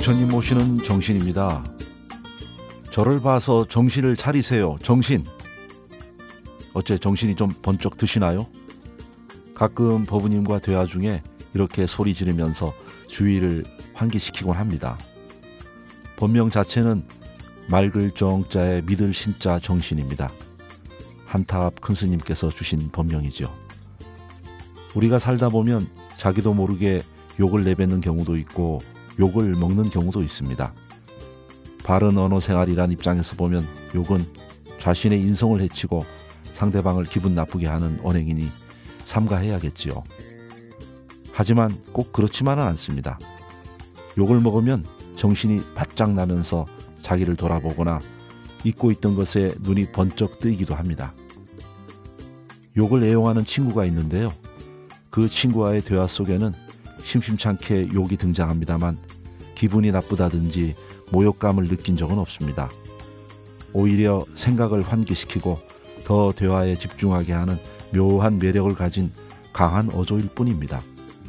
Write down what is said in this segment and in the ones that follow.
부처님 모시는 정신입니다. 저를 봐서 정신을 차리세요. 정신. 어째 정신이 좀 번쩍 드시나요? 가끔 법부님과 대화 중에 이렇게 소리 지르면서 주의를 환기시키곤 합니다. 본명 자체는 맑을 정자에 믿을 신자 정신입니다. 한탑 큰 스님께서 주신 법명이죠. 우리가 살다 보면 자기도 모르게 욕을 내뱉는 경우도 있고 욕을 먹는 경우도 있습니다. 바른 언어 생활이란 입장에서 보면 욕은 자신의 인성을 해치고 상대방을 기분 나쁘게 하는 언행이니 삼가해야겠지요. 하지만 꼭 그렇지만은 않습니다. 욕을 먹으면 정신이 바짝 나면서 자기를 돌아보거나 잊고 있던 것에 눈이 번쩍 뜨이기도 합니다. 욕을 애용하는 친구가 있는데요. 그 친구와의 대화 속에는 심심찮게 욕이 등장합니다만 기분이 나쁘다든지 모욕감을 느낀 적은 없습니다. 오히려 생각을 환기시키고 더 대화에 집중하게 하는 묘한 매력을 가진 강한 어조일 뿐입니다.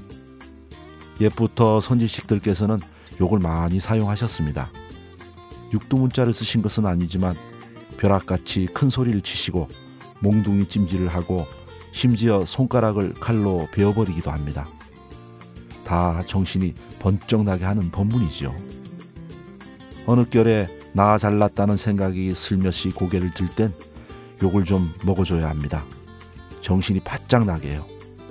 옛부터 선지식들께서는 욕을 많이 사용하셨습니다. 육두문자를 쓰신 것은 아니지만 벼락같이 큰 소리를 치시고 몽둥이 찜질을 하고 심지어 손가락을 칼로 베어버리기도 합니다. 다 정신이 번쩍 나게 하는 법문이지요. 어느 결에 나 잘났다는 생각이 슬며시 고개를 들 땐 욕을 좀 먹어줘야 합니다. 정신이 바짝 나게요.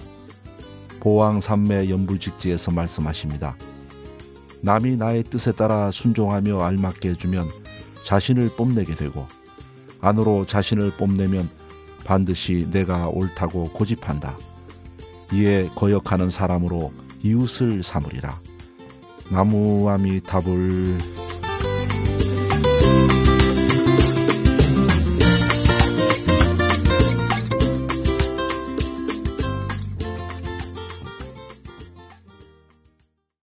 보왕삼매 연불직지에서 말씀하십니다. 남이 나의 뜻에 따라 순종하며 알맞게 해주면 자신을 뽐내게 되고 안으로 자신을 뽐내면 반드시 내가 옳다고 고집한다. 이에 거역하는 사람으로 이웃을 삼으리라. 나무아미타불.